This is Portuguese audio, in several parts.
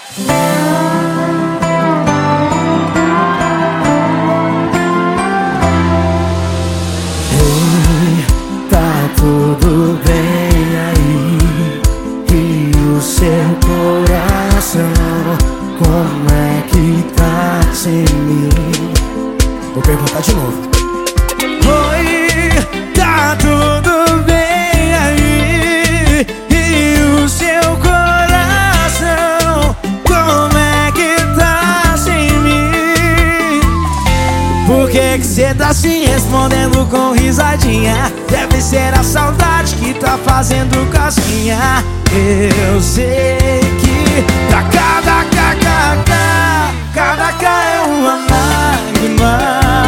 Ei, tá tudo bem aí? E o seu coração, como é que tá sem mim? Vou perguntar de novo. Oi, tá tudo bem aí? E o seu coração, como é que tá sem mim? Por que cê tá se respondendo com risadinha? Deve ser a saudade que tá fazendo cosquinha. Eu sei que pra cada kkk, cada k é uma lágrima.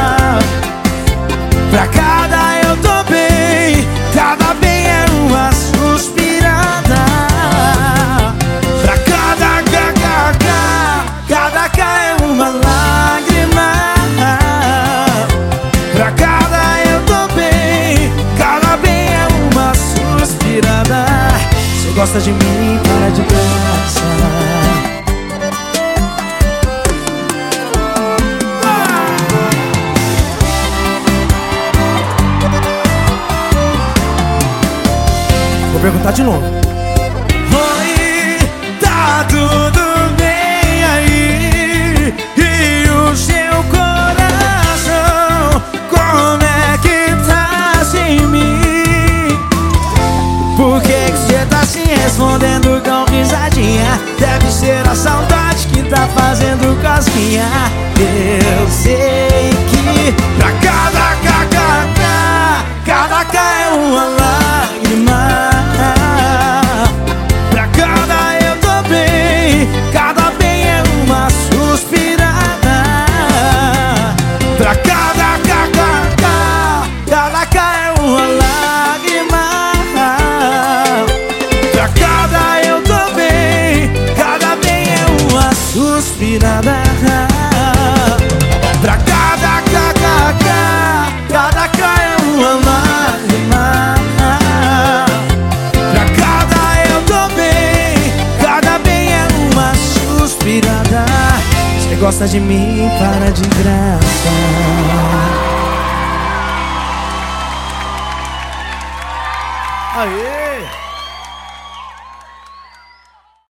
Pra cada eu tô bem, cada bem é uma suspirada. Pra cada kkk, cada k é uma lágrima. Pra cada eu tô bem, cada bem é uma suspirada. Cê gosta de mim, para de graça. Vou perguntar de novo. Oi, tá tudo bem aí? E o seu coração, como é que tá sem mim? Por que cê tá se respondendo com risadinha? Deve ser a saudade que tá fazendo cosquinha. Eu sei que pra cada kkk, cada k é uma lágrima. Cada bem é uma suspirada. Pra cada kkk, cada k é uma lágrima. Pra cada eu tô bem, cada bem é uma suspirada. Pra cada kkk, cada k é uma lágrima. Pra cada eu tô bem, cada bem é uma suspirada. Cê gosta de mim, para de graça. Aê!